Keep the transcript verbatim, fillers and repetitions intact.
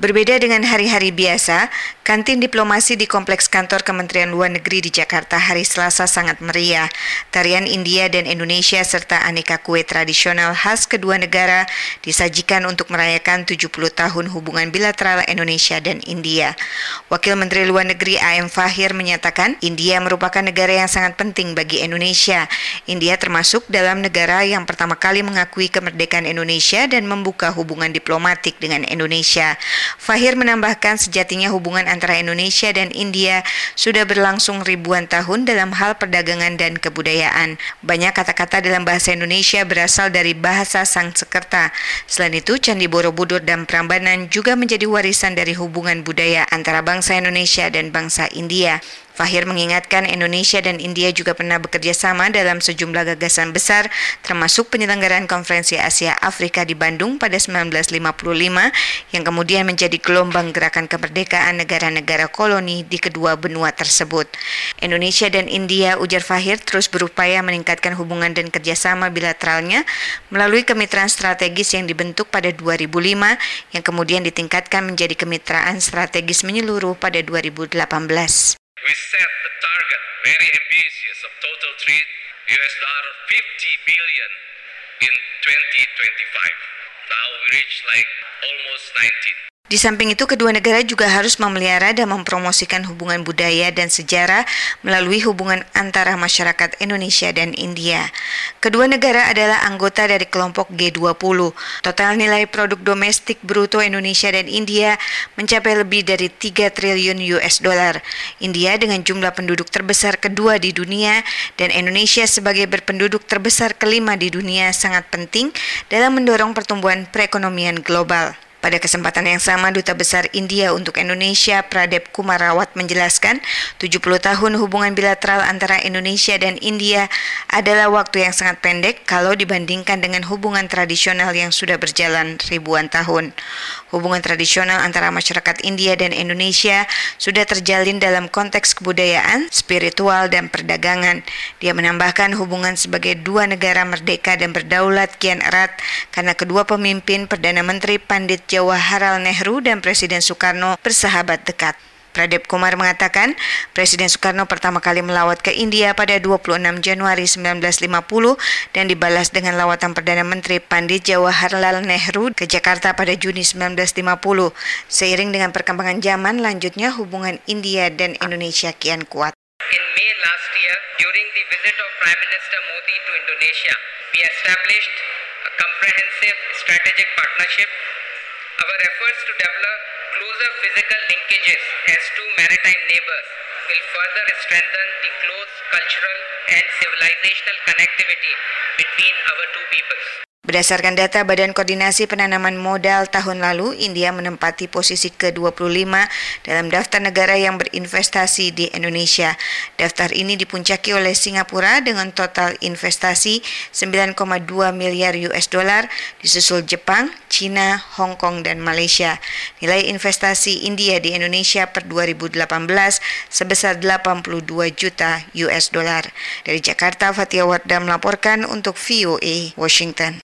Berbeda dengan hari-hari biasa, kantin diplomasi di Kompleks Kantor Kementerian Luar Negeri di Jakarta hari Selasa sangat meriah. Tarian India dan Indonesia serta aneka kue tradisional khas kedua negara disajikan untuk merayakan tujuh puluh tahun hubungan bilateral Indonesia dan India. Wakil Menteri Luar Negeri A M Fahir menyatakan, India merupakan negara yang sangat penting bagi Indonesia. India termasuk dalam negara yang pertama kali mengakui kemerdekaan Indonesia dan membuka hubungan diplomatik dengan Indonesia. Fahir menambahkan sejatinya hubungan antara Indonesia dan India sudah berlangsung ribuan tahun dalam hal perdagangan dan kebudayaan. Banyak kata-kata dalam bahasa Indonesia berasal dari bahasa Sanskerta. Selain itu, Candi Borobudur dan Prambanan juga menjadi warisan dari hubungan budaya antara bangsa Indonesia dan bangsa India. Fahir mengingatkan Indonesia dan India juga pernah bekerja sama dalam sejumlah gagasan besar, termasuk penyelenggaraan Konferensi Asia Afrika di Bandung pada sembilan belas lima puluh lima, yang kemudian menjadi gelombang gerakan kemerdekaan negara-negara koloni di kedua benua tersebut. Indonesia dan India, ujar Fahir, terus berupaya meningkatkan hubungan dan kerjasama bilateralnya melalui kemitraan strategis yang dibentuk pada dua ribu lima, yang kemudian ditingkatkan menjadi kemitraan strategis menyeluruh pada dua ribu delapan belas. We set the target very ambitious of total trade U S dollar fifty billion in twenty twenty-five. Now we reach like almost nineteen. Di samping itu, kedua negara juga harus memelihara dan mempromosikan hubungan budaya dan sejarah melalui hubungan antara masyarakat Indonesia dan India. Kedua negara adalah anggota dari kelompok G dua puluh. Total nilai produk domestik bruto Indonesia dan India mencapai lebih dari tiga triliun U S dollar. India dengan jumlah penduduk terbesar kedua di dunia dan Indonesia sebagai berpenduduk terbesar kelima di dunia sangat penting dalam mendorong pertumbuhan perekonomian global. Pada kesempatan yang sama, Duta Besar India untuk Indonesia, Pradep Kumar Rawat, menjelaskan tujuh puluh tahun hubungan bilateral antara Indonesia dan India adalah waktu yang sangat pendek kalau dibandingkan dengan hubungan tradisional yang sudah berjalan ribuan tahun. Hubungan tradisional antara masyarakat India dan Indonesia sudah terjalin dalam konteks kebudayaan, spiritual, dan perdagangan. Dia menambahkan hubungan sebagai dua negara merdeka dan berdaulat kian erat karena kedua pemimpin, Perdana Menteri Pandit Jawaharlal Nehru dan Presiden Soekarno bersahabat dekat. Pradep Kumar mengatakan, Presiden Soekarno pertama kali melawat ke India pada dua puluh enam Januari sembilan belas lima puluh dan dibalas dengan lawatan Perdana Menteri Pandit Jawaharlal Nehru ke Jakarta pada Juni sembilan belas lima puluh. Seiring dengan perkembangan zaman, lanjutnya hubungan India dan Indonesia kian kuat. In May last year, during the visit of Prime Minister Modi to Indonesia, we established a comprehensive strategic partnership. Our efforts to develop closer physical linkages as two maritime neighbors will further strengthen the close cultural and civilizational connectivity between our two peoples. Berdasarkan data Badan Koordinasi Penanaman Modal tahun lalu, India menempati posisi ke dua puluh lima dalam daftar negara yang berinvestasi di Indonesia. Daftar ini dipuncaki oleh Singapura dengan total investasi sembilan koma dua miliar U S dollar, disusul Jepang, China, Hong Kong, dan Malaysia. Nilai investasi India di Indonesia per dua ribu delapan belas sebesar delapan puluh dua juta U S dollar. Dari Jakarta, Fatia Wardah melaporkan untuk V O A Washington.